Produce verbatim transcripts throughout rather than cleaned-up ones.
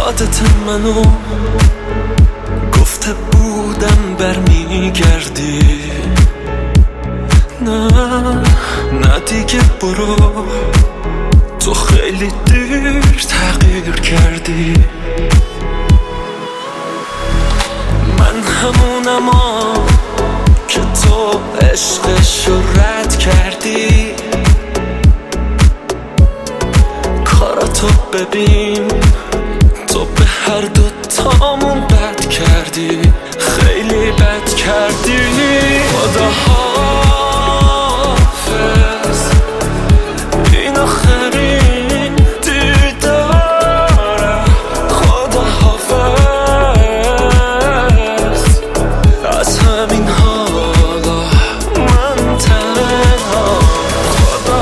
یادت منو گفته بودم برمیگردی. نه نه دیگه برو، تو خیلی دیر تغییر کردی. من همونما که تو عشقشو رد کردی. کاراتو ببین، تو به هر دو تامون بد کردی، خیلی بد کردی. خدا حافظ، این آخرین دیدارم. خدا حافظ، از همین حالا من تنها. خدا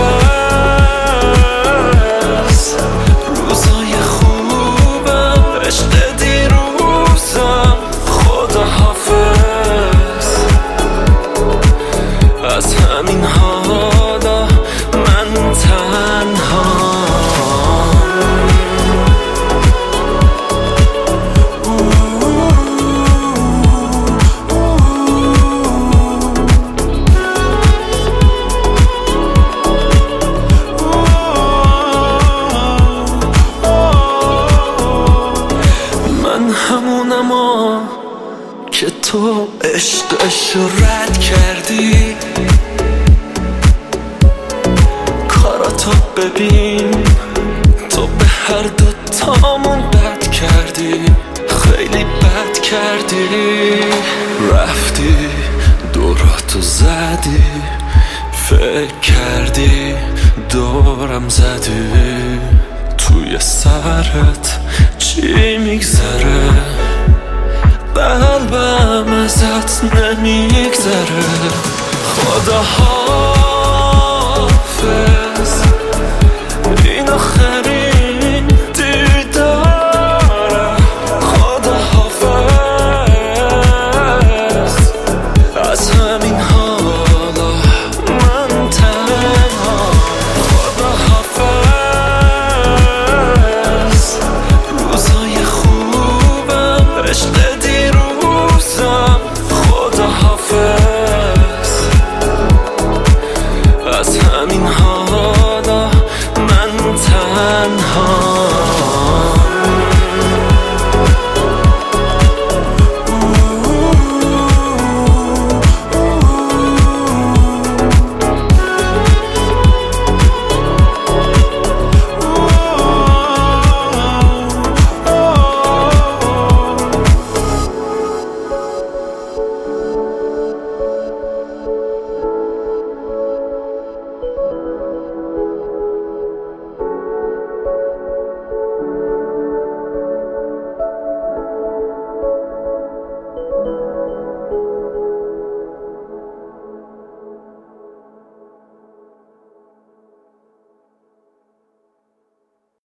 حافظ، روزای خوبم، عشق دیروزم. خدا حافظ، از همین حالا من تنها. من همونما که تو عشقشو رد کردی. کاراتو ببین، تو به هر دو تامون بد کردی، خیلی بد کردی. رفتی دوراتو زدی، فکر کردی دورم زدی. توی سرت چی میگذره؟ قلبم ازت نمیگذره. خدا ها